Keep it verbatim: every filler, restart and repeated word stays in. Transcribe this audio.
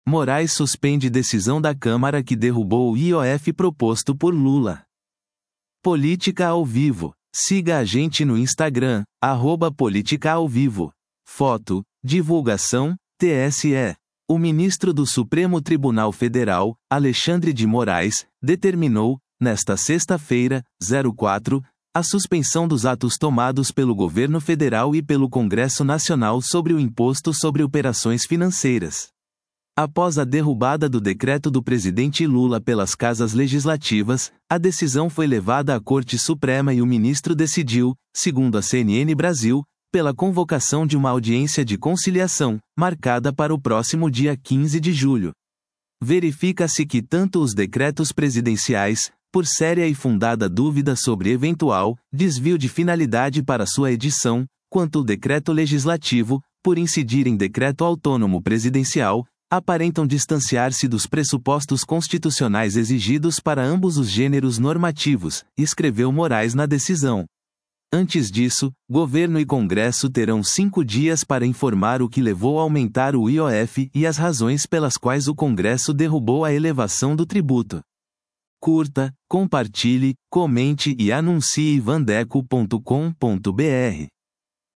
Moraes suspende decisão da Câmara que derrubou o I O F proposto por Lula. Política ao vivo. Siga a gente no Instagram, arroba Política ao Vivo. Foto, divulgação, T S E. O ministro do Supremo Tribunal Federal, Alexandre de Moraes, determinou, nesta sexta-feira, quatro, a suspensão dos atos tomados pelo governo federal e pelo Congresso Nacional sobre o Imposto sobre Operações Financeiras. Após a derrubada do decreto do presidente Lula pelas casas legislativas, a decisão foi levada à Corte Suprema e o ministro decidiu, segundo a C N N Brasil, pela convocação de uma audiência de conciliação, marcada para o próximo dia quinze de julho. Verifica-se que tanto os decretos presidenciais, por séria e fundada dúvida sobre eventual desvio de finalidade para sua edição, quanto o decreto legislativo, por incidir em decreto autônomo presidencial, aparentam distanciar-se dos pressupostos constitucionais exigidos para ambos os gêneros normativos, escreveu Moraes na decisão. Antes disso, governo e Congresso terão cinco dias para informar o que levou a aumentar o I O F e as razões pelas quais o Congresso derrubou a elevação do tributo. Curta, compartilhe, comente e anuncie vandeco ponto com ponto br.